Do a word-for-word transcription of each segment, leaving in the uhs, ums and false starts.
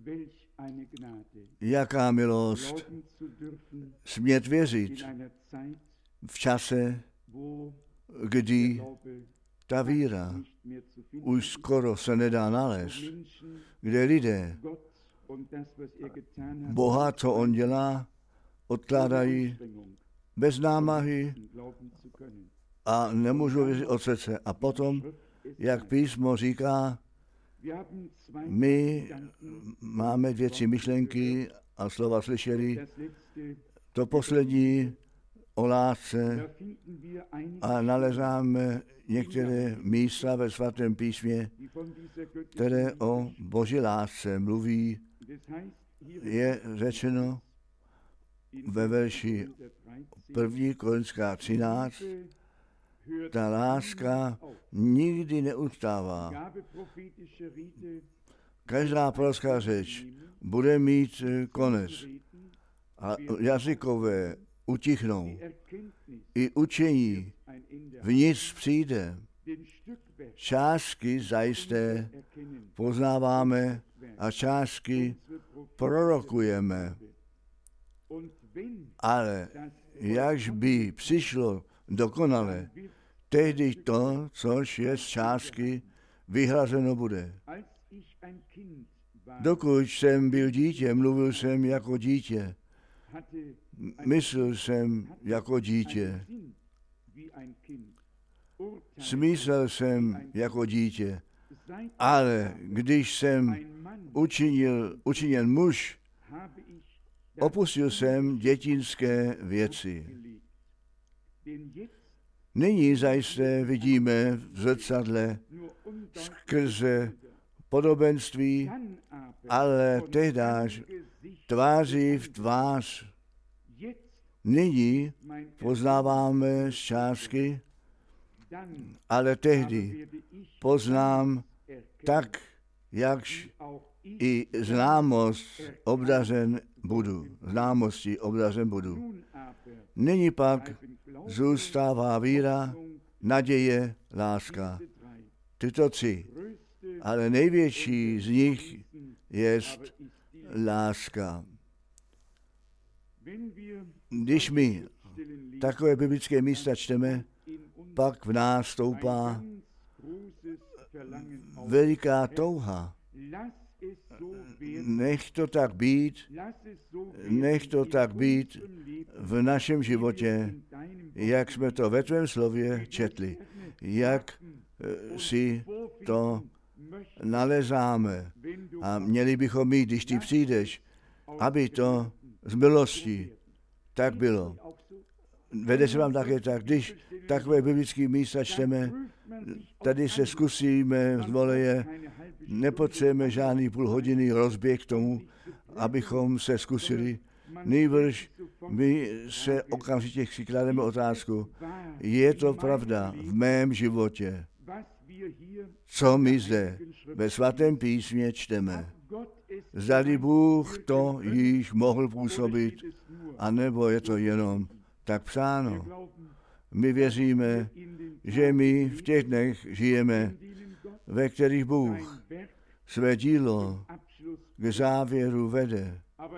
Jaká milost smět věřit v čase, kdy ta víra už skoro se nedá nalézt, kde lidé Boha, co on dělá, odkládají bez námahy a nemůžu věřit od srdce. A potom, jak písmo říká, my máme dvě, tři myšlenky a slova slyšeli. To poslední o lásce a nalezáme některé místa ve svatém písmě, které o Boží lásce mluví. Je řečeno ve verši první Korintská třináct, ta láska nikdy neustává. Každá prorocká řeč bude mít konec a jazykové utichnou. I učení v nic přijde. Částky zajisté poznáváme a částky prorokujeme. Ale jakž by přišlo dokonale, tehdy to, což je z částky, vyhrazeno bude. Dokud jsem byl dítě, mluvil jsem jako dítě. Myslel jsem jako dítě. Smyslel jsem jako dítě. Ale když jsem učinil, učinil muž, opustil jsem dětinské věci. Nyní zajisté vidíme v zrcadle skrze podobenství, ale tehdáž tváří v tvář. Nyní poznáváme z částky, ale tehdy poznám tak, jakž i známost obdařen budu. Známostí obdařen budu. Nyní pak zůstává víra, naděje, láska. Tyto tři. Ale největší z nich je láska. Když my takové biblické místa čteme, pak v nás stoupá veliká touha. Nech to tak být, nech to tak být v našem životě, jak jsme to ve tvém slově četli, jak si to nalezáme. A měli bychom mít, když ty přijdeš, aby to z milostí tak bylo. Vede se vám také tak, když takové biblické místa čteme, tady se zkusíme z voleje, nepotřebujeme žádný půl hodiny rozběh k tomu, abychom se zkusili. Nejbrž my se okamžitě si klademe otázku, je to pravda v mém životě, co my zde ve svatém písmě čteme. Zdali Bůh to již mohl působit, anebo je to jenom tak psáno. My věříme, že my v těch dnech žijeme, ve kterých Bůh své dílo k závěru vede.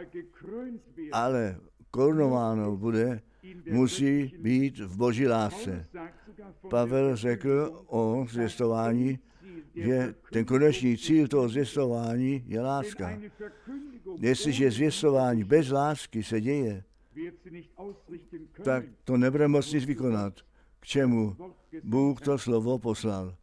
Ale korunováno bude, musí být v Boží lásce. Pavel řekl o zvěstování, že ten konečný cíl toho zvěstování je láska. Jestliže zvěstování bez lásky se děje, tak to nebude moct nic vykonat. K čemu Bůh to slovo poslal.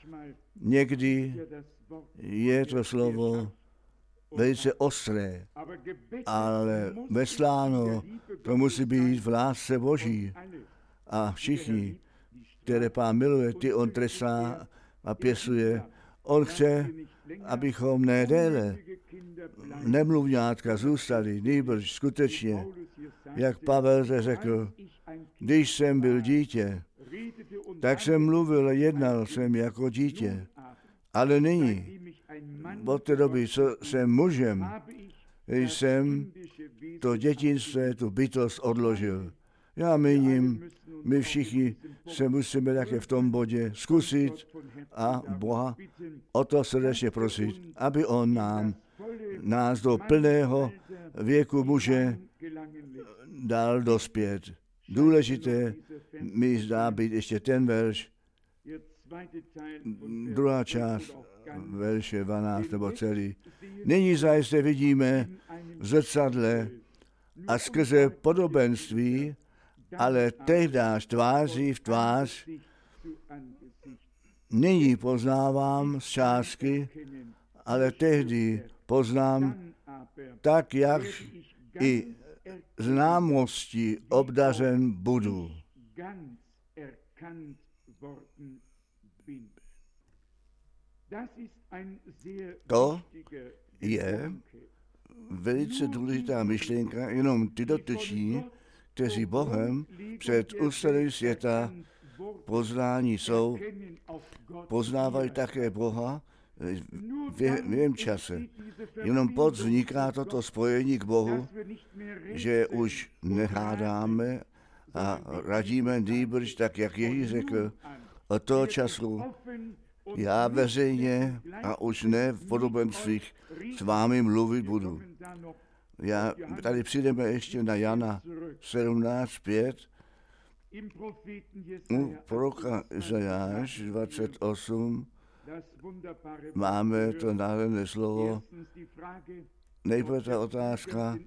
Někdy je to slovo velice ostré, ale vesláno to musí být v lásce Boží. A všichni, které Pán miluje, ty on trestá a pěstuje. On chce, abychom ne déle nemluvňátka zůstali, nýbrž skutečně, jak Pavel řekl, když jsem byl dítě, tak jsem mluvil a jednal jsem jako dítě. Ale nyní, od té doby, co jsem mužem, jsem to dětinství, tu bytost odložil. Já míním, my všichni se musíme také v tom bodě zkusit a Boha o to srdečně prosit, aby on nám nás do plného věku muže dal dospět. Důležité mi zdá být ještě ten verš, druhá část verše dvanáct nebo celý. Nyní zajisté vidíme v zrcadle a skrze podobenství, ale tehdáž tváří v tvář, nyní poznávám z částky, ale tehdy poznám tak, jak i známostí obdařen budu. To je velice důležitá myšlenka, jenom ty dotyční, kteří Bohem před ústalím světa poznání jsou, poznávají také Boha v jejím čase. Jenom pod vzniká toto spojení k Bohu, že už nehádáme a radíme nýbrž tak, jak Ježíš řekl, od toho času já veřejně a už ne v podobenstvích s vámi mluvit budu. Já, tady přijdeme ještě na Jana sedmnáct pět, u proroka Izajáš dvacet osm máme to nádherné slovo. Nejprve ta otázka,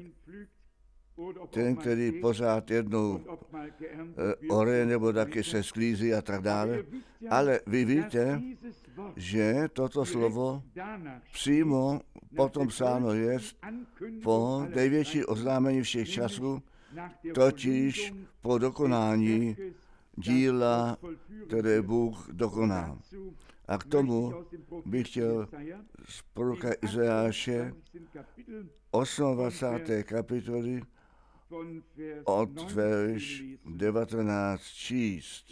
ten, který pořád jednou ore nebo taky se sklízí a tak dále. Ale vy víte, že toto slovo přímo potom psáno je po největší oznámení všech časů, totiž po dokonání díla, které Bůh dokoná. A k tomu bych chtěl z proroka Izajáše dvacáté osmé kapitoly od verš devatenáct číst.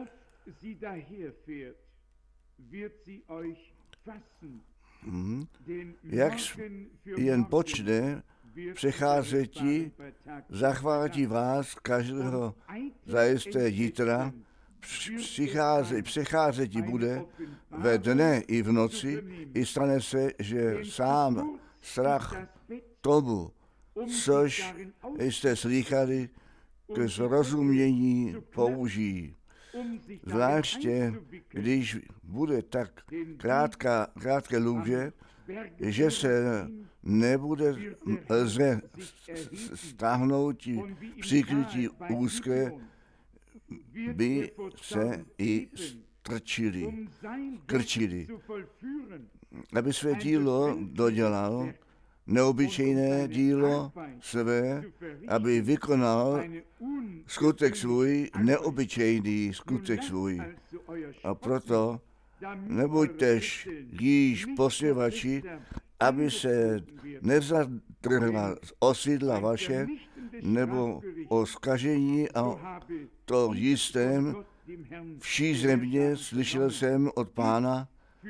Hmm. Jak jen počne přecházeti, zachvátí vás každého zajisté jitra, přicházet, přecházeti bude ve dne i v noci, i stane se, že sám strach tomu, což jste slýchali, k zrozumění použijí. Zvláště, když bude tak krátká, krátké lůže, že se nebude lze stáhnout přikrytí úzké, by se i strčili, krčili. Aby své dílo dodělal, neobyčejné dílo své, aby vykonal skutek svůj, neobyčejný skutek svůj. A proto nebuďtež již posěvači, aby se nezatrhla osídla vaše, nebo o zkažení a to jistém vší země, slyšel jsem od Pána,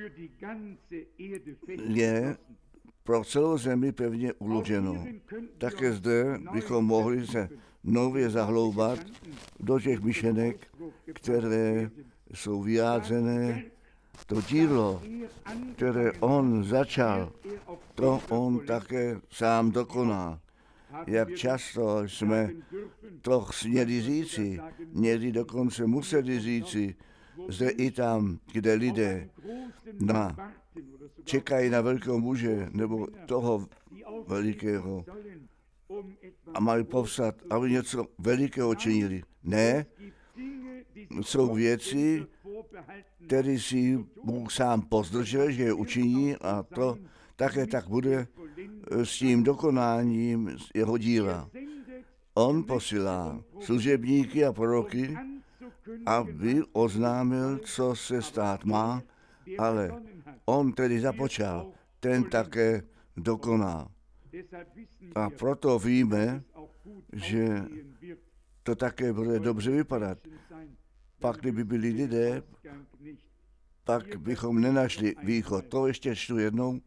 je pro celou zemi pevně uloženo. Také zde bychom mohli se nově zahloubat do těch myšlenek, které jsou vyjádřené. To dílo, které on začal, to on také sám dokoná. Jak často jsme to směli říci, někdy dokonce museli říci, zde i tam, kde lidé na, čekají na velkého muže nebo toho velikého a mají povstat, aby něco velikého činili. Ne, jsou věci, které si Bůh sám pozdržel, že je učiní a to také tak bude s tím dokonáním jeho díla. On posílá služebníky a proroky, aby oznámil, co se stát má, ale on tedy započal, ten také dokoná. A proto víme, že to také bude dobře vypadat. Pak, kdyby byli lidé, pak bychom nenašli východ. To ještě čtu jednou.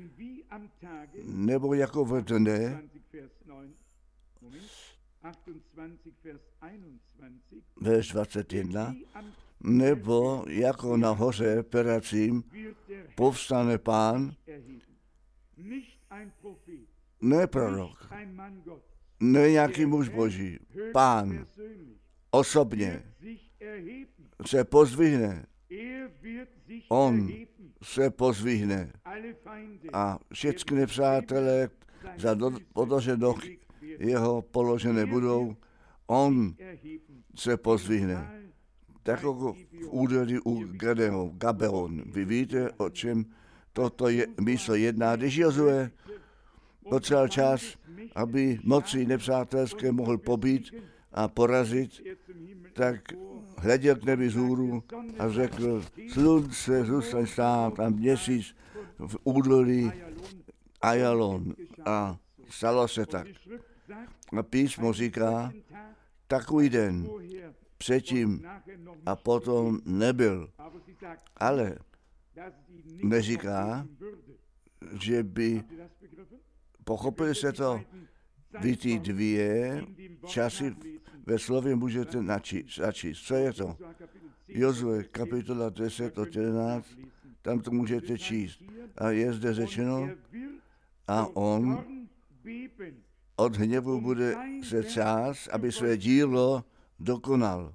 Nebo jako v dne, verš dvacet jedna, nebo jako na hoře Peracím povstane Pán ne prorok, ne nějaký muž boží, Pán osobně se pozdvihne. On se pozdvihne a všichni nepřátelé za podlože noh jeho položené budou. On se pozdvihne. Tak jako v údolí u Gabeon. Vy víte, o čem toto je, místo jedná. Když Jozue potřeboval čas, aby moci nepřátelské mohl pobít a porazit, tak hleděl k nebi vzhůru a řekl, slunce zůstaň stát a měsíc v údolí Ajalon. A stalo se tak. A písmo říká, takový den předtím a potom nebyl. Ale neříká, že by pochopili se to. Vy ty dvě časy ve slově můžete načíst. Co je to? Jozue, kapitola deset od jedenáct, tam to můžete číst. A je zde řečeno, a on od hněvu bude se třás, aby své dílo dokonal.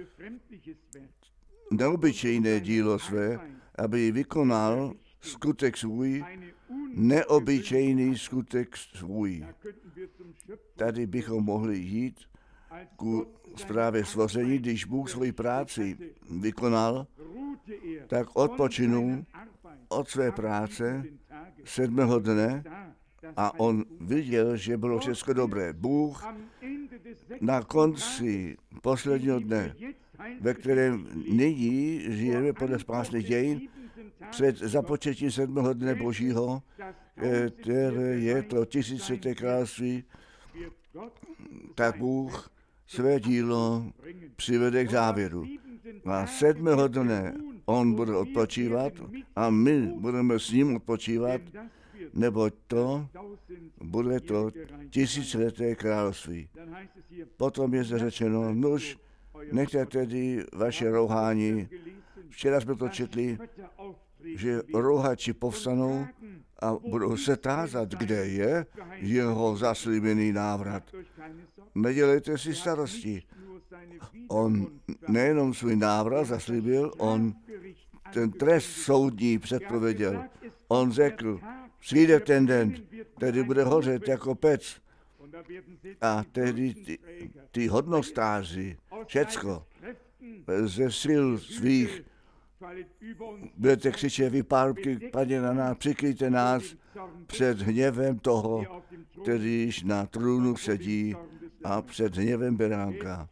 Neobyčejné dílo své, aby vykonal skutek svůj, neobyčejný skutek svůj. Tady bychom mohli jít ku zprávě stvoření, když Bůh svoji práci vykonal, tak odpočinul od své práce sedmého dne a on viděl, že bylo všechno dobré. Bůh na konci posledního dne, ve kterém nyní žijeme podle spásných dějin, před započetím sedmého dne Božího, které je to tisícileté království, tak Bůh své dílo přivede k závěru. A sedmého dne on bude odpočívat a my budeme s ním odpočívat, neboť to bude to tisícileté království. Potom je zde řečeno, nuž, nechte tedy vaše rouhání. Včera jsme to četli, že rouhači povstanou a budou se tázat, kde je jeho zaslíbený návrat. Nedělejte si starosti. On nejenom svůj návrat zaslíbil, on ten trest soudní předpověděl. On řekl, přijde ten den, který bude hořet jako pec. A tehdy ty, ty hodnostáři, všecko, ze sil svých, budete křičet, vy párubky, Paně, na nás, přikryjte nás před hněvem toho, který již na trůnu sedí a před hněvem beránka.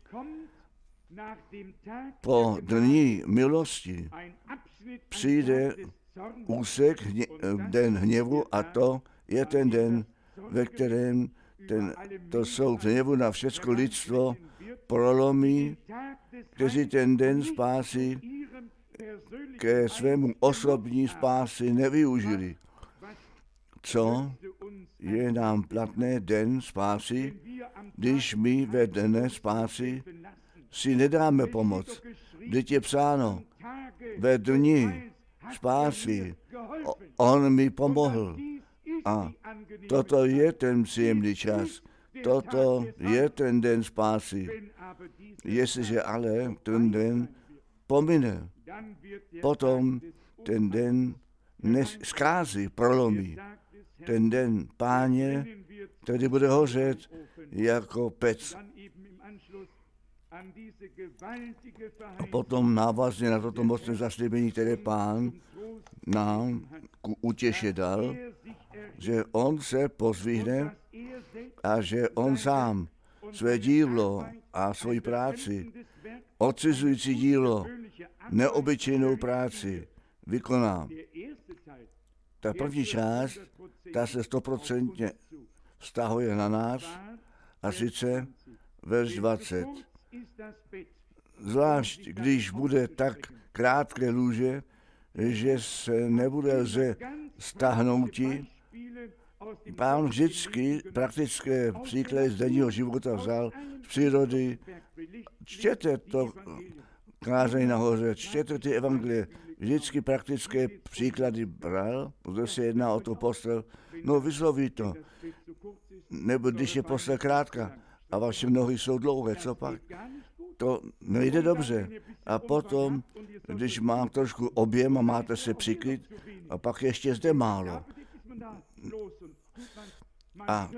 Po dní milosti přijde úsek, hně, den hněvu a to je ten den, ve kterém ten, to soud hněvu na všecko lidstvo prolomí, kteří ten den spásy ke svému osobní spásy nevyužili. Co je nám platné den spásy, když my ve dne spásy si nedáme pomoc. Vždyť je psáno, ve dni spásy on mi pomohl. A toto je ten příjemný čas. Toto je ten den spásy. Jestliže ale ten den pomine, potom ten den zkází, prolomí. Ten den Páně, který bude hořet jako pec. A potom návazně na toto mocné zaslíbení, které Pán nám k utěše dal, že on se pozvihne a že on sám své dílo a svoji práci, odcizující dílo, neobyčejnou práci vykoná. Ta první část, ta se stoprocentně vztahuje na nás, a sice verš dvacet. Zvlášť, když bude tak krátké lůže, že se nebude lze stáhnouti. Pán vždycky praktické příklady z denního života vzal z přírody. Čtěte to kázeň nahoře, čtěte ty evangelie, vždycky praktické příklady bral, kdo se jedná o to postel, no vysloví to, nebo když je postel krátká a vaše nohy jsou dlouhé, co pak? To nejde dobře. A potom, když mám trošku objem a máte se přikryt, a pak ještě zde málo. A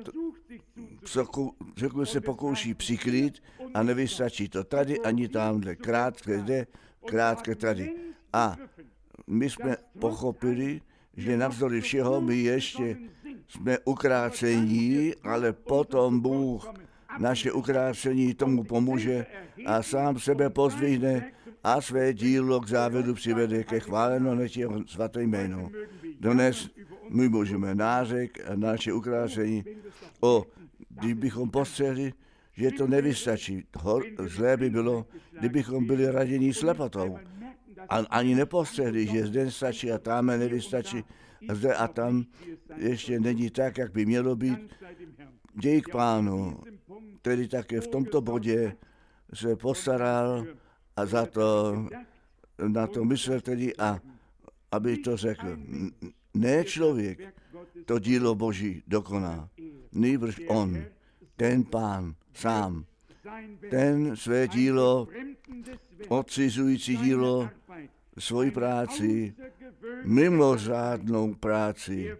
řekl se pokouší přikrýt a nevystačí to tady ani tamhle. Krátké zde, krátké tady. A my jsme pochopili, že navzdory všeho my ještě jsme ukrácení, ale potom Bůh naše ukrácení tomu pomůže a sám sebe pozdvihne a své dílo k závěru přivede ke chváleno než jeho svaté jméno. Dnes my můžeme nářek a naše ukrácení. O, kdybychom postřehli, že to nevystačí. Hor, zlé by bylo, kdybychom byli raděni slepotou. A ani nepostřehli, že zde stačí a tam nevystačí. A zde a tam ještě není tak, jak by mělo být. Děj k Pánu, tedy také v tomto bodě se postaral a za to, na to myslel tedy a aby to řekl. Ne člověk to dílo Boží dokoná, nýbrž on, ten Pán sám, ten své dílo, odcizující dílo, svoji práci, mimořádnou práci.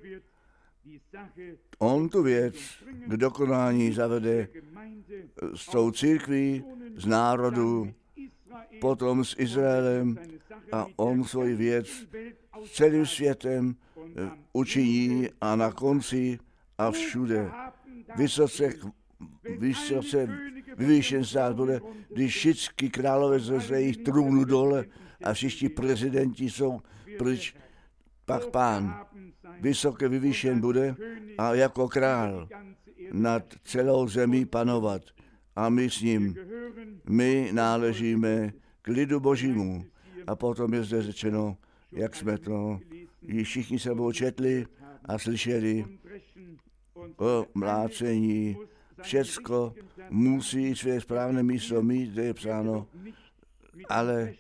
On tu věc k dokonání zavede s tou církví, z národu, potom s Izraelem a on svoji věc s celým světem učiní a na konci a všude. Vysoce, vysoce vyvýšen stát bude, když všichni králové ze svých trůnů dole a všichni prezidenti jsou pryč, pak Pán vysoce vyvýšen bude a jako král nad celou zemí panovat. A my s ním, my náležíme k lidu Božímu. A potom je zde řečeno, jak jsme to již všichni sebou četli a slyšeli o mlácení. Všecko musí své správné místo mít, kde je psáno, ale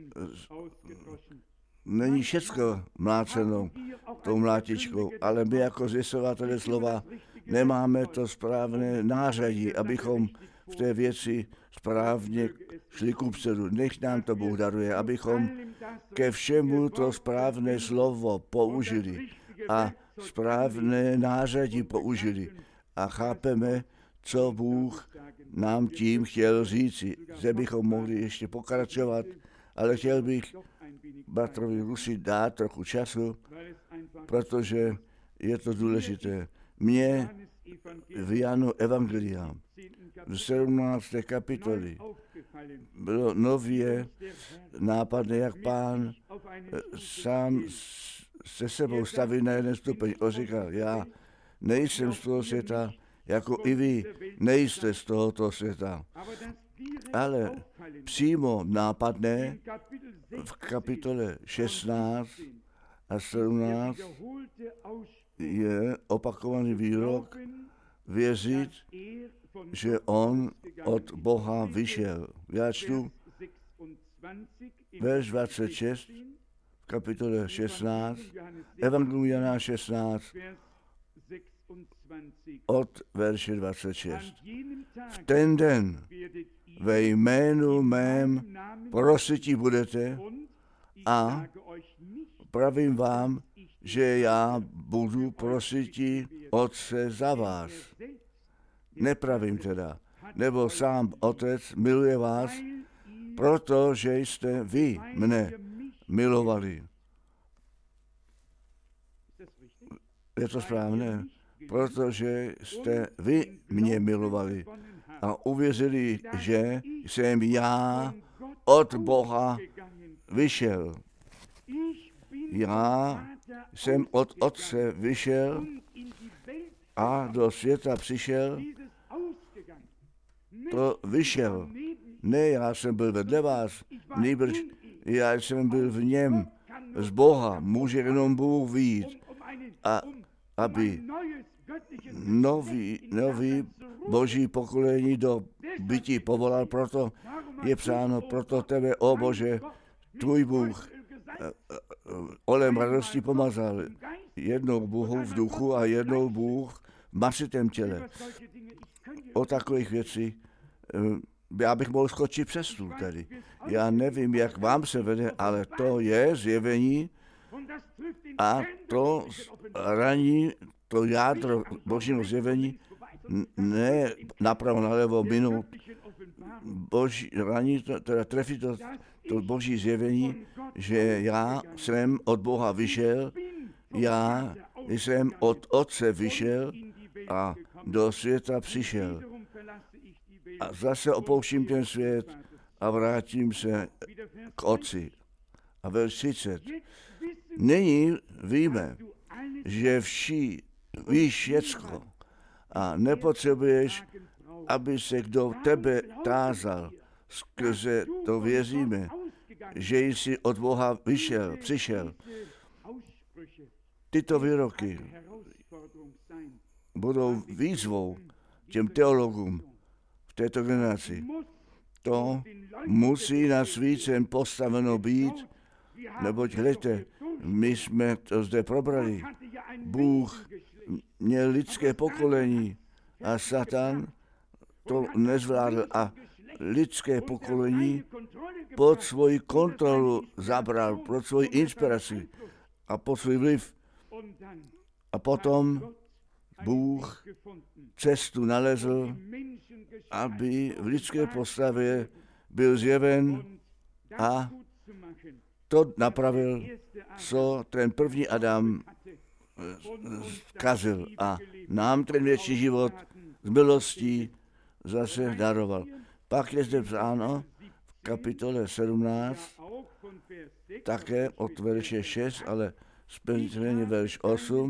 není všecko mláceno tou mlátičkou, ale my jako zvěstovatele slova nemáme to správné nářadí, abychom v té věci správně šli kupředu. Nech nám to Bůh daruje, abychom ke všemu to správné slovo použili a správné nářadí použili. A chápeme, co Bůh nám tím chtěl říci. Zde bychom mohli ještě pokračovat, ale chtěl bych bratrovi Rusi dát trochu času, protože je to důležité. Mně v Janu Evangelia v sedmnácté kapitoli bylo nově nápadné, jak Pán sám se sebou staví na jeden stupeň. On říkal, já nejsem z toho světa, jako i vy nejste z tohoto světa. Ale přímo nápadné v kapitole šestnáct a sedmnáct je opakovaný výrok věřit, že on od Boha vyšel. Já čtu verš dvacet šest v kapitole šestnáct, Evangelium Jana šestnáct, od verše dvacet šest. V ten den ve jménu mém prositi budete a pravím vám, že já budu prositi Otce za vás. Nepravím teda, nebo sám Otec miluje vás, protože jste vy mne milovali. Je to správné? Protože jste vy mě milovali a uvěřili, že jsem já od Boha vyšel. Já jsem od Otce vyšel a do světa přišel. To vyšel. Ne, já jsem byl vedle vás, nýbrž já jsem byl v něm. Z Boha může jenom Bůh vyjít. A aby nový, nový boží pokolení do bytí povolal, proto je psáno, proto tebe, o Bože, tvůj Bůh, olem radosti pomazal. Jednou Bohu v duchu a jednou Bůh v masitém těle. O takových věcí já bych mohl skočit přes stůl tady. Já nevím, jak vám se vede, ale to je zjevení a to raní, to jádro Božího zjevení, ne napravo, nalevo, minut. Boží, raní, to, teda trefí to, to Boží zjevení, že já jsem od Boha vyšel, já jsem od Otce vyšel a do světa přišel. A zase opouštím ten svět a vrátím se k Otci. A verš třicet. Nyní víme, že vší víš všecko a nepotřebuješ, aby se kdo tebe tázal. Skrze to věříme, že jsi od Boha vyšel, přišel. Tyto výroky budou výzvou těm teologům v této generaci. To musí na svícen postaveno být, neboť hledajte, my jsme to zde probrali. Bůh měl lidské pokolení a Satan to nezvládl a lidské pokolení pod svoji kontrolu zabral, pod svoji inspiraci a pod svůj vliv. A potom Bůh cestu nalezl, aby v lidské postavě byl zjeven a to napravil, co ten první Adam zkazil a nám ten věčný život z milostí zase daroval. Pak je zde psáno v kapitole sedmnáct, také od verše šest, ale speciálně verš osm,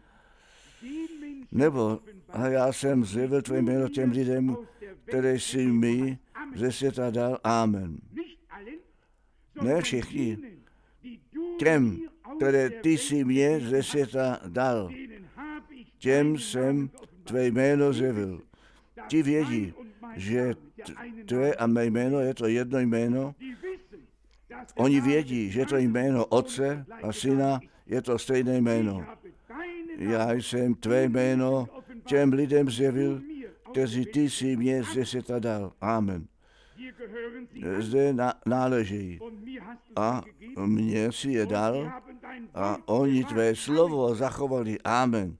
nebo a já jsem zjevil tvé jméno těm lidem, které jsi mi ze světa dal. Amen. Ne všichni. Těm, které ty jsi mě ze světa dal, těm jsem tvé jméno zjevil. Ti vědí, že tvé a mé jméno je to jedno jméno. Oni vědí, že to jméno Otce a Syna je to stejné jméno. Já jsem tvé jméno těm lidem zjevil, kteří ty jsi mě ze světa dal. Amen. Zde náleží. A mě si je dal a oni tvé slovo zachovali. Amen.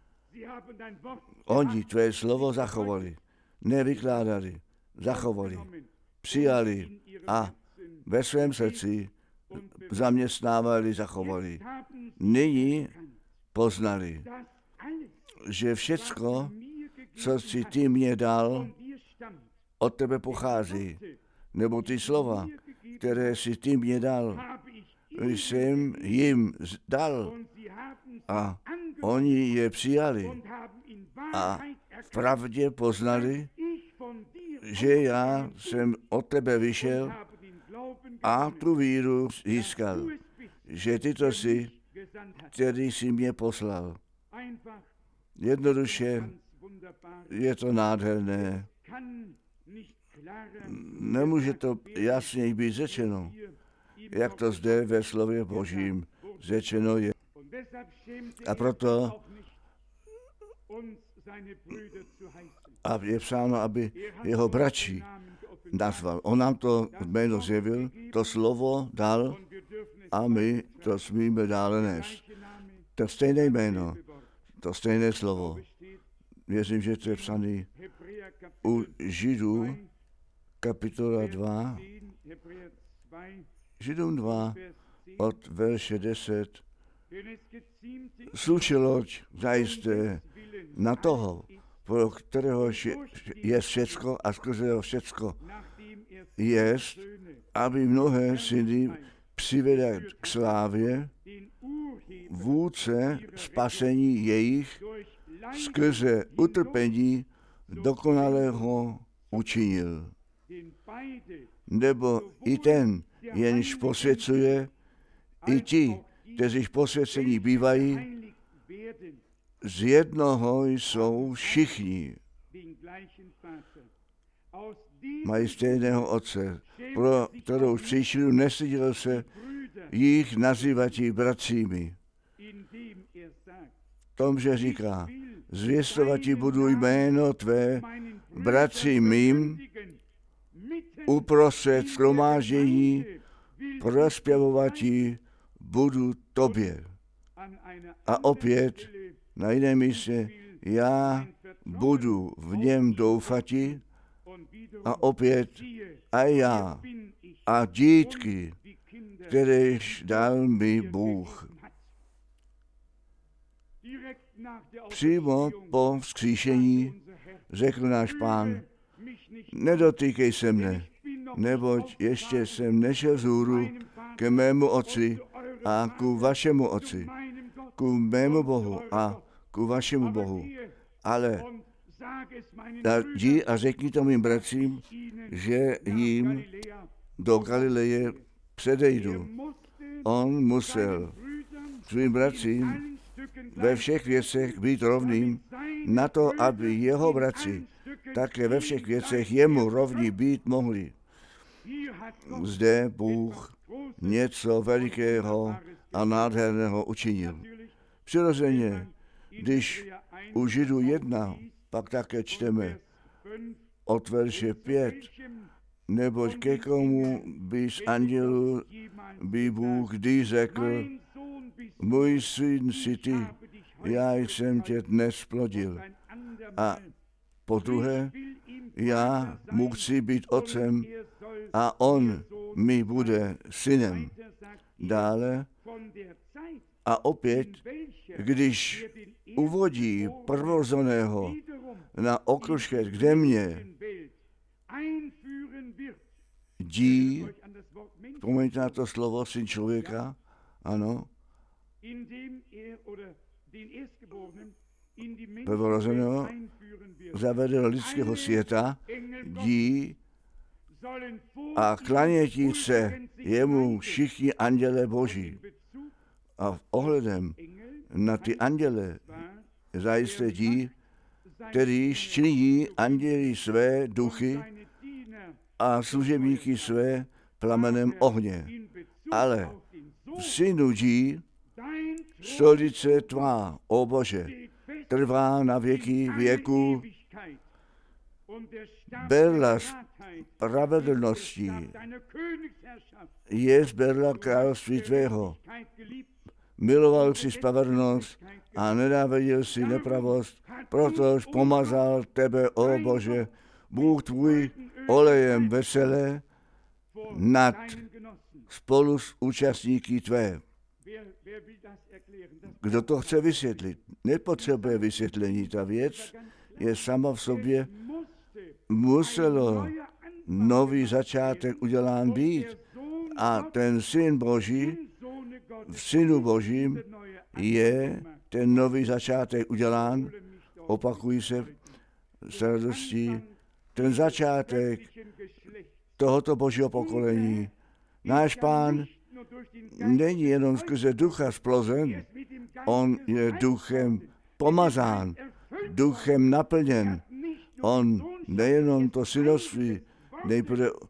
Oni tvé slovo zachovali. Nevykládali, zachovali, přijali a ve svém srdci zaměstnávali, zachovali. Nyní poznali, že všecko, co si ty mě dal, od tebe pochází, nebo ty slova, které si ty mě dal, jsem jim dal a oni je přijali a v pravdě poznali, že já jsem od tebe vyšel a tu víru získal, že ty to jsi, který jsi mě poslal. Jednoduše je to nádherné. Nemůže to jasněji být řečeno, jak to zde ve slově Božím řečeno je. A proto a je psáno, aby jeho bratří nazval. On nám to jméno zjevil, to slovo dal a my to smíme dále nést. To stejné jméno, to stejné slovo. Věřím, že to je psaný u Židů, kapitola dva, Židům dva, od verše deset. Slušelo zajisté na toho, pro kterého je všecko a skrze jeho všecko jest, aby mnohé syny přivedl k slávě, vůdce spasení jejich skrze utrpení dokonalého učinil. Nebo i ten, jenž posvěcuje, i ti, kteří posvěcení bývají, z jednoho jsou všichni. mají stejného otce, pro kterou příčinou nestyděl se jich nazývatí bratřími. V tom, že říká, zvěstovatí budu jméno tvé bratří mým uprostřed shromáždění, prospěvovatí budu tobě. A opět na jiném místě, já budu v něm doufati, a opět a já a dítky, kteréž dal mi Bůh. Přímo po vzkříšení řekl náš Pán, nedotýkej se mne, neboť ještě jsem nešel vzhůru ke mému otci a ku vašemu otci, ku mému Bohu a ku vašemu Bohu. Ale jdi a řekni to mým bratřím, že jim do Galileje předejdu. On musel svým bratřím ve všech věcech být rovným, na to, aby jeho bratři také ve všech věcech jemu rovní být mohli. Zde Bůh něco velikého a nádherného učinil. Přirozeně, když u Židů jedna, pak také čteme od verše pět, neboť ke komu by z andělů by Bůh kdy řekl, můj syn si ty, já jsem tě dnes plodil. A po druhé, já mu chci být otcem a on mi bude synem. Dále a opět, když uvodí prvozeného na okružek k země, dí, vzpomeňte na to slovo syn člověka, ano, prvorozeného zavede do lidského světa, dí a klanětí se jemu všichni anděle Boží. A ohledem na ty anděle zajisté dí, který činí anděli své duchy a služebníky své plamenem ohně. Ale v synu dí, stolice tvá, o Bože, trvá na věky věku, berla spravedlností, je berla království tvého. Miloval si spravedlnost a nenáviděl si nepravost, protož pomazal tebe, o Bože, Bůh tvůj olejem veselé nad spolu s účastníky tvé. Kdo to chce vysvětlit? Nepotřebuje vysvětlení. Ta věc je sama v sobě. Muselo nový začátek udělán být. A ten syn Boží, v synu Božím je ten nový začátek udělán. Opakují se s radostí. Ten začátek tohoto Božího pokolení. Náš Pán není jenom skrze ducha splozen, on je duchem pomazán, duchem naplněn. On nejenom to synovství nejprve uh,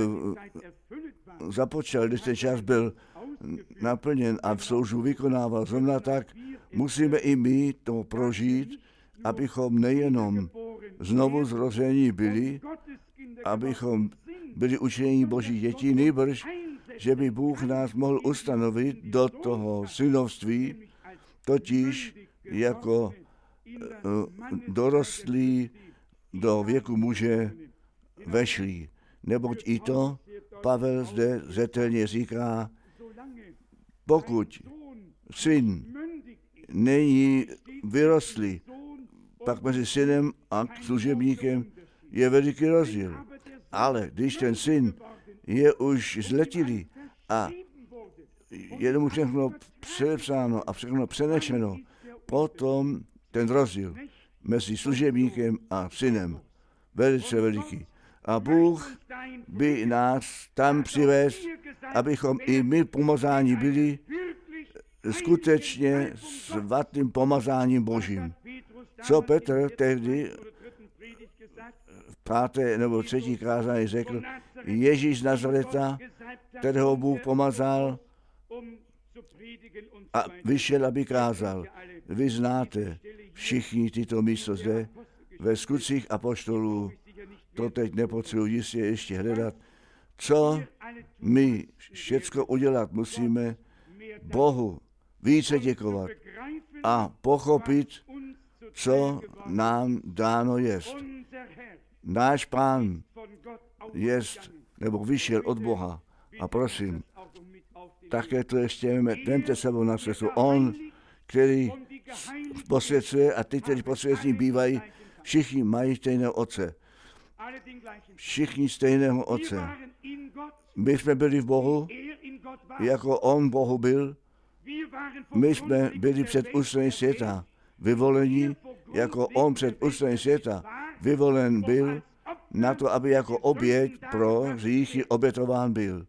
započal, když ten čas byl naplněn a v sloužbu vykonával. Zrovna tak musíme i my to prožít, abychom nejenom znovu zrození byli, abychom byli učení Boží dětí, nejbrž, že by Bůh nás mohl ustanovit do toho synovství, totiž jako uh, dorostlí do věku muže vešli. Neboť i to Pavel zde zetelně říká, pokud syn není vyrostlý, pak mezi synem a služebníkem je veliký rozdíl. Ale když ten syn je už zletilý a je mu všechno předepsáno a všechno přenešeno, potom ten rozdíl mezi služebníkem a synem velice veliký. A Bůh by nás tam přivést, abychom i my pomazáni byli skutečně svatým pomazáním Božím. Co Petr tehdy v páté nebo třetí kázání řekl, Ježíš z Nazareta, kterého Bůh pomazal a vyšel, aby kázal. Vy znáte všichni tyto místo zde ve Skutcích apoštolů. To teď nepotřebuji jistě ještě hledat. Co my všecko udělat musíme, Bohu více děkovat a pochopit, co nám dáno jest. Náš Pán jest, nebo vyšel od Boha. A prosím, také to ještě vemte sebou na cestu. On, který posvěcuje a ty, kteří posvěcení bývají, všichni mají stejného Otce. Všichni stejného Otce. My jsme byli v Bohu, jako On Bohu byl. My jsme byli před ústraní světa vyvolení, jako On před ústraní světa vyvolen byl, na to, aby jako oběť pro hříchy obětován byl.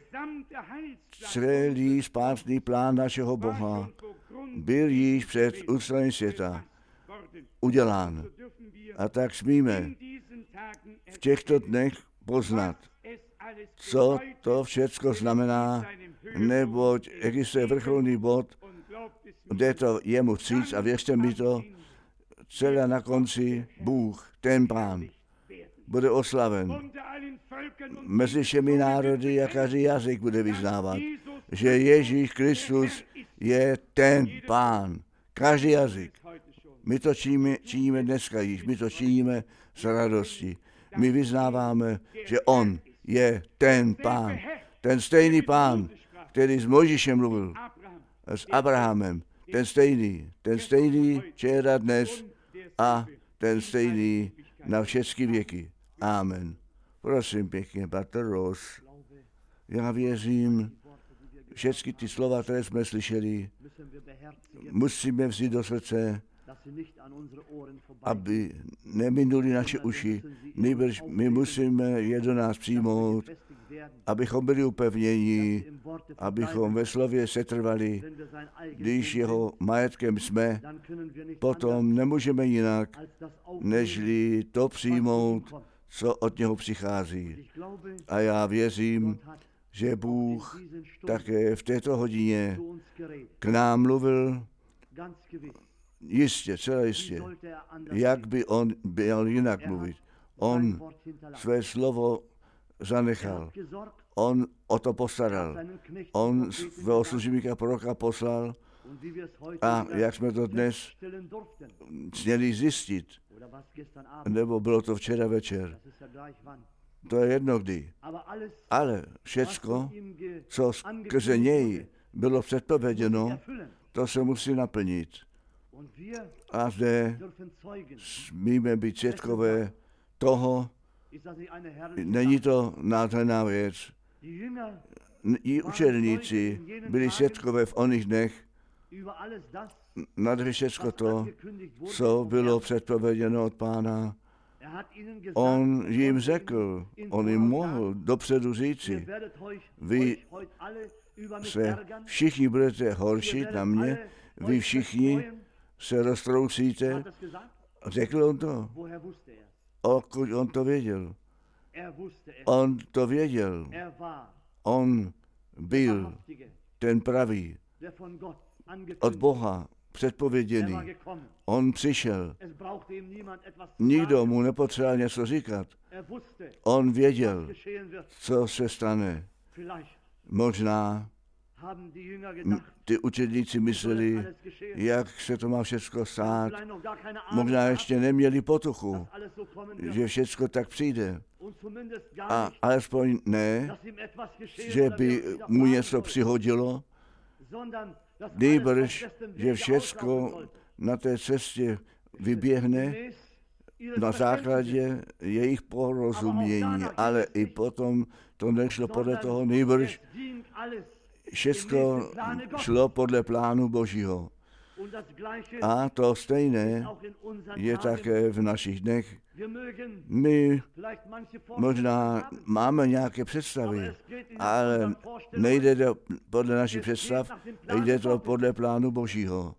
Celý spásný plán našeho Boha byl již před ústraní světa udělán. A tak smíme v těchto dnech poznat, co to všecko znamená, neboť existuje vrcholný bod, kde to jemu vstříc a věřte mi to, celé na konci Bůh, ten Pán, bude oslaven mezi všemi národy a každý jazyk bude vyznávat, že Ježíš Kristus je ten Pán. Každý jazyk. My to činíme, činíme dneska již, my to činíme s radostí. My vyznáváme, že On je ten Pán. Ten stejný Pán, který s Mojžíšem mluvil, s Abrahamem. Ten stejný, ten stejný včera, dnes a ten stejný na všechny věky. Amen. Prosím pěkně, Bratr Ross. Já věřím, všechny ty slova, které jsme slyšeli, musíme vzít do srdce, aby neminuli naše uši. Nejbrž my musíme je do nás přijmout, abychom byli upevněni, abychom ve slově setrvali. Když jeho majetkem jsme, potom nemůžeme jinak, nežli to přijmout, co od něho přichází. A já věřím, že Bůh také v této hodině k nám mluvil jistě, celé jistě. Jak by on byl jinak mluvit? On své slovo zanechal. On o to postaral. On svého služebníka proroka poslal a jak jsme to dnes směli zjistit, nebo bylo to včera večer, to je jedno kdy. Ale všecko, co skrze něj bylo předpověděno, to se musí naplnit. A zde smíme být svědkové toho, není to nádherná věc. I učedníci byli svědkové v oných dnech nad všecko to, co bylo předpověděno od Pána. On jim řekl, on jim mohl dopředu říci, vy se všichni budete horšit na mě, vy všichni se roztroucíte. Řekl on to. Odkud on to věděl? On to věděl. On byl ten pravý, od Boha předpověděný. On přišel. Nikdo mu nepotřeboval něco říkat. On věděl, co se stane. Možná ty učedníci mysleli, jak se to má všechno stát. Možná ještě neměli potuchu, že všechno tak přijde. A alespoň ne, že by mu něco přihodilo, nejbrž, že všechno na té cestě vyběhne na základě jejich porozumění, ale i potom to nešlo podle toho, nejbrž všechno šlo podle plánu Božího. A to stejné je také v našich dnech. My možná máme nějaké představy, ale nejde to podle našich představ, jde to podle plánu Božího.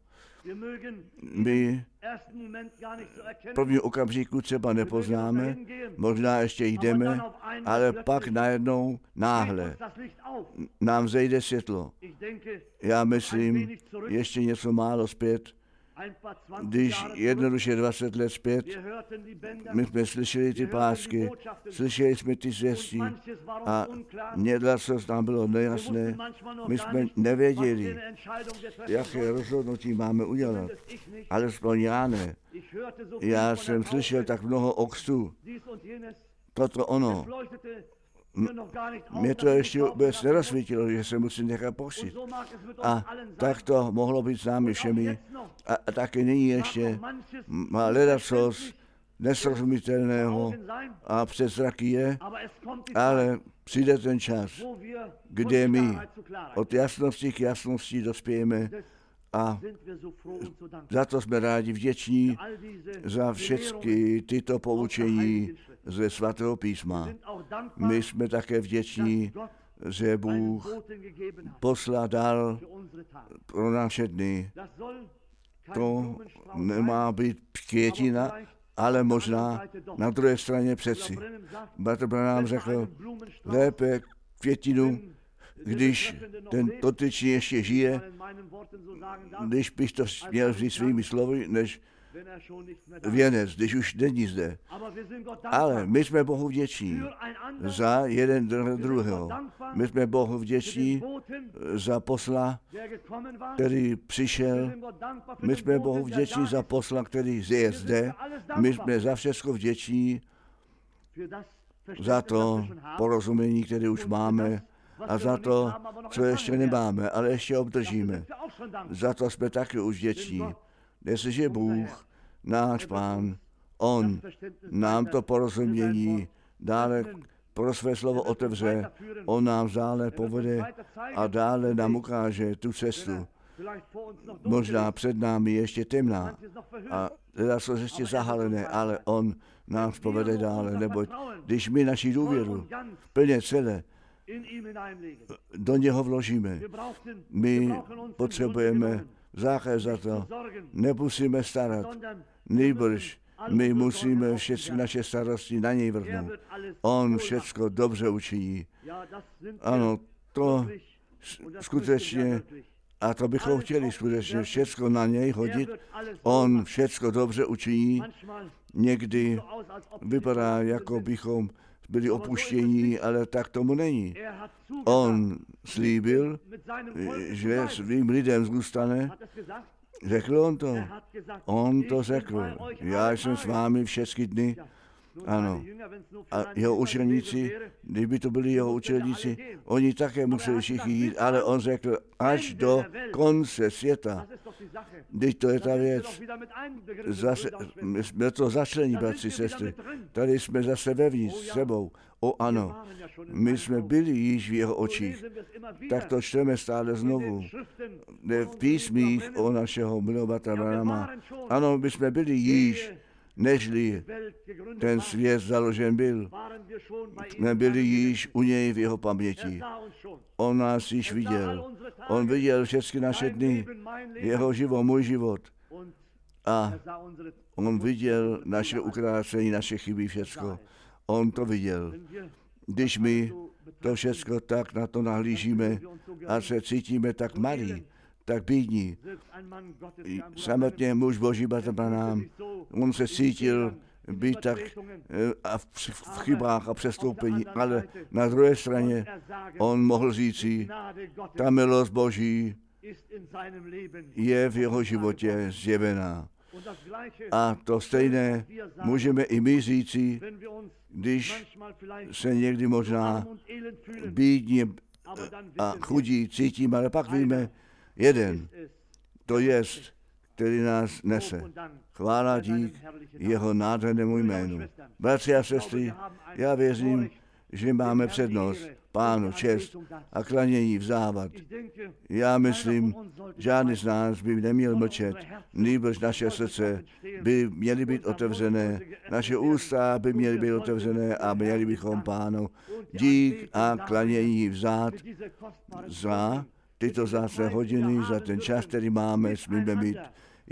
My v prvním okamžiku třeba nepoznáme, možná ještě jdeme, ale pak najednou náhle nám zejde světlo. Já myslím, ještě něco málo zpět, když jednoduše dvacet let zpět, my jsme slyšeli ty pásky, slyšeli jsme ty zvěstí a někdo, co nám bylo nejasné, my jsme nevěděli, jaké rozhodnutí máme udělat. Alespoň já ne. Já jsem slyšel tak mnoho okstů, toto ono. Mě to ještě vůbec nerozsvítilo, že se musím nechat posit. A tak to mohlo být s námi všemi. A, a taky nyní ještě má ledacos nesrozumitelného a před zraky je, ale přijde ten čas, kde my od jasnosti k jasnosti dospějeme a za to jsme rádi vděční za všechny tyto poučení ze svatého písma. My jsme také vděční, že Bůh poslal dal pro naše dny. To nemá být květina, ale možná na druhé straně přeci. Bratr Branham řekl, lépe květinu, když ten dotyčný ještě žije, když bych to měl vzít svými slovy, než věnec, když už není zde. Ale my jsme Bohu vděční za jeden druhého. My jsme Bohu vděční za posla, který přišel. My jsme Bohu vděční za posla, který je zde. My jsme za všechno vděční za to porozumění, které už máme, a za to, co ještě nemáme, ale ještě obdržíme. Za to jsme taky už vděční. Jestliže Bůh, náš Pán, On nám to porozumění dále pro své slovo otevře, On nám dále povede a dále nám ukáže tu cestu. Možná před námi ještě temná a teda jsou ještě zahalené, ale On nás povede dále, neboť když my naši důvěru plně celé do něho vložíme, my potřebujeme záchranu za to, nemusíme starat, nejbrž my musíme všechny naše starosti na něj vrhnout. On všecko dobře učiní. Ano, to skutečně, a to bychom chtěli skutečně všecko na něj hodit. On všecko dobře učiní. Někdy vypadá, jako bychom byli opuštění, ale tak tomu není. On slíbil, že svým lidem zůstane. Řekl on to? On to řekl. Já jsem s vámi všechny dny. Ano. A jeho učeníci, kdyby to byli jeho učeníci, oni také museli všichni jít, ale on řekl až do konce světa. Teď to je ta věc. Zase, my jsme to začlení, bratři, sestry. Tady jsme zase vevnitř s sebou. O ano, my jsme byli již v jeho očích. Tak to čteme stále znovu. V písmích o našeho milovata Branhama. Ano, my jsme byli již, nežli ten svět založen byl. Jsme byli již u něj v jeho paměti. On nás již viděl. On viděl všechny naše dny, jeho život, můj život. A on viděl naše ukrácení, naše chyby, všecko. On to viděl. Když my to všecko tak na to nahlížíme a se cítíme tak malí, tak bídní. Samotně muž Boží bratr Branham, on se cítil být tak a v, v chybách a přestoupení, ale na druhé straně on mohl říci, ta milost Boží je v jeho životě zjevená. A to stejné můžeme i my říci, když se někdy možná bídně a chudí cítíme, ale pak víme, jeden, to jest, který nás nese. Chvála dík jeho nádhernému jménu. Bratři a sestry, já věřím, že máme přednost, Pánu čest a klanění vzávat. Já myslím, žádný z nás by neměl mlčet, nýbrž naše srdce by měly být otevřené, naše ústa by měly být otevřené a měli bychom Pánu dík a klanění vzát za tyto zácné hodiny, za ten čas, který máme, smíme mít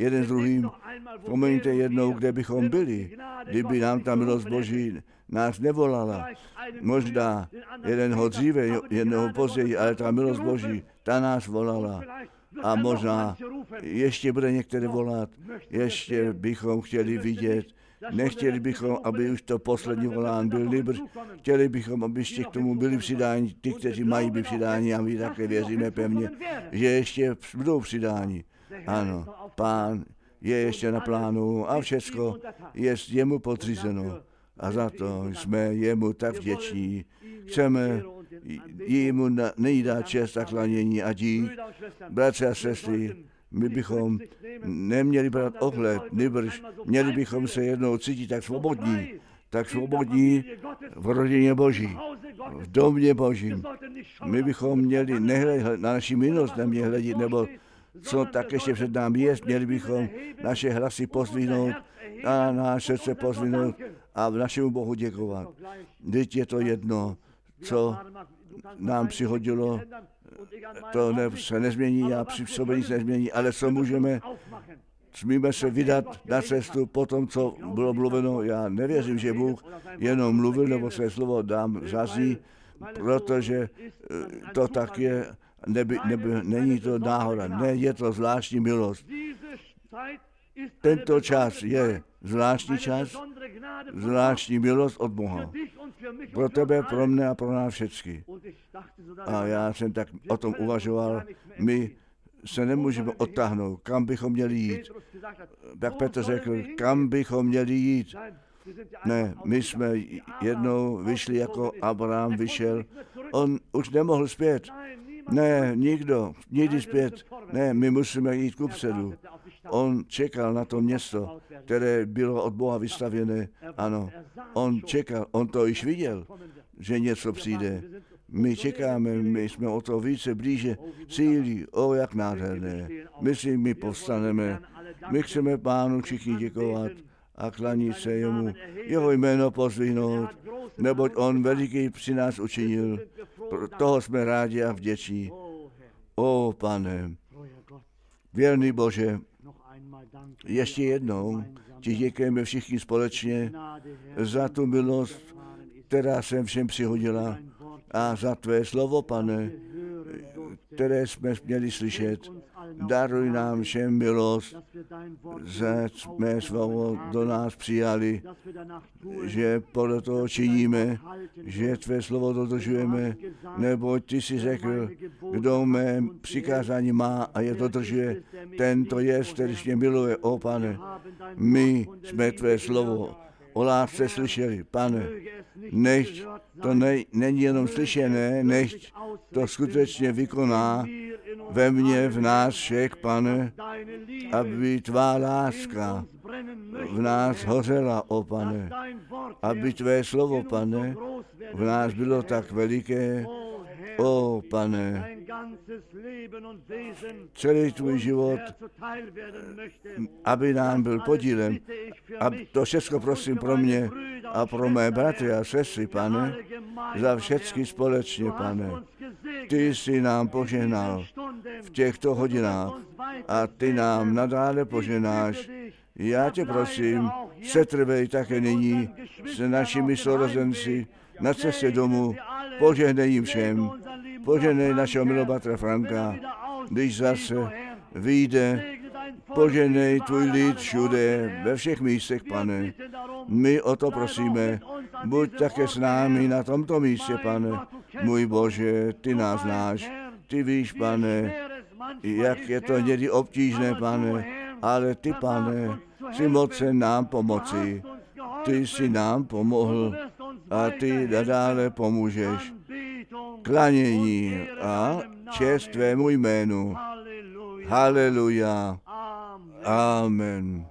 jeden s druhým. Vzpomeňte jednou, kde bychom byli, kdyby nám ta milost Boží nás nevolala. Možná jeden ho dříve, jednoho později, ale ta milost Boží, ta nás volala. A možná ještě bude některé volat, ještě bychom chtěli vidět, nechtěli bychom, aby už to poslední volán byl, nýbrž chtěli bychom, aby ještě k tomu byli přidáni, ty, kteří mají být přidáni, a my také věříme pevně, že ještě budou přidáni. Ano, Pán je ještě na plánu a všecko je jemu podřízeno. A za to jsme jemu tak vděční. Chceme jemu nejdát čest a klanění a dík. Bratři a sestry, my bychom neměli brát ohled, nýbrž měli bychom se jednou cítit tak svobodní, tak svobodní v rodině Boží, v domě Božím. My bychom měli nehledět na naši minulost, neměli hledět, nebo co tak ještě před námi je, měli bychom naše hlasy pozdvihnout a náš srdce pozdvihnout a v našemu Bohu děkovat. Vždyť je to jedno, co nám přihodilo, to ne, se nezmění a při sobě nic nezmění, ale co můžeme, smíme se vydat na cestu po tom, co bylo mluveno. Já nevěřím, že Bůh jenom mluvil, nebo své slovo dám zazní, protože to tak je, neby, neby, není to náhoda, ne, je to zvláštní milost. Tento čas je zvláštní čas, zvláštní milost od Boha. Pro tebe, pro mne a pro nás všechny. A já jsem tak o tom uvažoval, my se nemůžeme odtáhnout, kam bychom měli jít. Jak Petr řekl, kam bychom měli jít. Ne, my jsme jednou vyšli, jako Abraham vyšel. On už nemohl zpět. Ne, nikdo, nikdy zpět. Ne, my musíme jít kupředu. On čekal na to město, které bylo od Boha vystavěné. Ano, on čekal, on to již viděl, že něco přijde. My čekáme, my jsme o to více blíže cílí, o jak nádherné. My si my povstaneme, my chceme Pánu všichni děkovat a klanit se jemu, jeho jméno pozdvihnout, neboť on veliký při nás učinil. Pro toho jsme rádi a vděční. O Pane, věrný Bože, ještě jednou ti děkujeme všichni společně za tu milost, která sem všem přihodila, a za tvé slovo, Pane, které jsme měli slyšet. Daruj nám všem milost, že jsme slovo do nás přijali, že podle toho činíme, že tvé slovo dodržujeme, neboť ty jsi řekl, kdo mé přikázání má a je dodržuje, ten to je, který mě miluje, o Pane. My jsme tvé slovo o lásce slyšeli, Pane, nechť to ne, není jenom slyšené, nechť to skutečně vykoná ve mně, v nás všech, Pane, aby tvá láska v nás hořela, o Pane, aby tvé slovo, Pane, v nás bylo tak veliké, o Pane, celý tvůj život, aby nám byl podílem. A to všechno prosím pro mě a pro mé bratry a sestry, Pane, za všechny společně, Pane. Ty jsi nám požehnal v těchto hodinách a ty nám nadále požehnáš. Já tě prosím, setrvej také nyní s našimi sourozenci na cestě domů, požehnej jim všem, požehnej našeho milého bratra Franka, když zase vyjde, požehnej tvůj lid všude, ve všech místech, Pane. My o to prosíme, buď také s námi na tomto místě, Pane. Můj Bože, ty nás znáš, ty víš, Pane, jak je to někdy obtížné, Pane, ale ty, Pane, jsi mocen nám pomoci. Ty jsi nám pomohl a ty nadále pomůžeš. Klanění a čest tvému jménu. Haleluja. Amen.